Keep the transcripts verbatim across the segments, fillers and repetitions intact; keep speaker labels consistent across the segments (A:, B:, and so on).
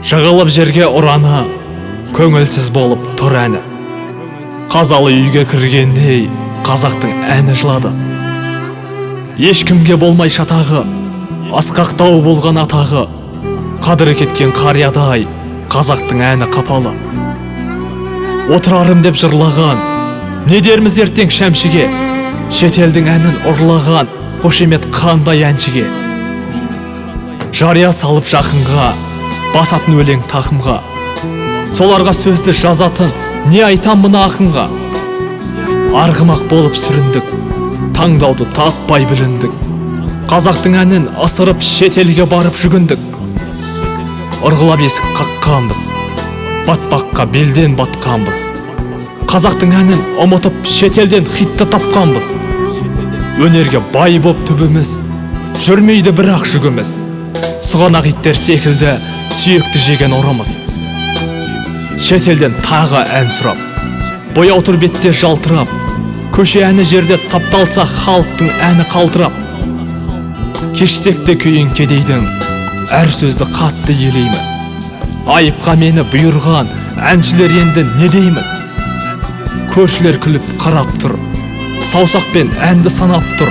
A: Жығылып жерге ұраны, көңілсіз болып тұр әні. Қазалы үйге кіргендей қазақтың әні жылады. Ешкімге болмай шатағы, асқақтау болған атағы, қадірі кеткен қариядай қазақтың әні қапалы. Отырарым деп жырлаған, не дерміз ертең шәмшіге, шетелдің әнін ұрлаған қошемет қандай әншіге. Жария салып жақынға, басатын өлең тақымға, соларға сөзді жазатын не айтам мына ақынға. Арғымақ болып сүріндік, таңдауды таппай біліндік, қазақтың әнін асырып шетелге барып жүгіндік. Ұрғылап есік қаққанбыз, батпаққа белден батқанбыз, қазақтың әнін ұмытып шетелден хитті тапқанбыз. Өнерге бай боп түбіміз, жүрмейді бірақ жүгіміз, сұғанақ иттер секілді сүйекті жеген ұрымыз. Шетелден тағы ән сұрап, бояу тұр бетте жалтырап, көше әні жерде тапталса халықтың әні қалтырап. Кешсек те күйін кедейдің, әр сөзді қатты елеймін. Айыпқа мені бұйырған әншілер енді не деймін? Көршілер күліп қарап тұр, саусақпен әнді санап тұр.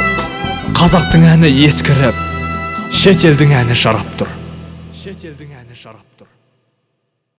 A: Қазақтың әні ескіріп, шетелдің әні жарап тұр. Шетелдің әні жарап тұр.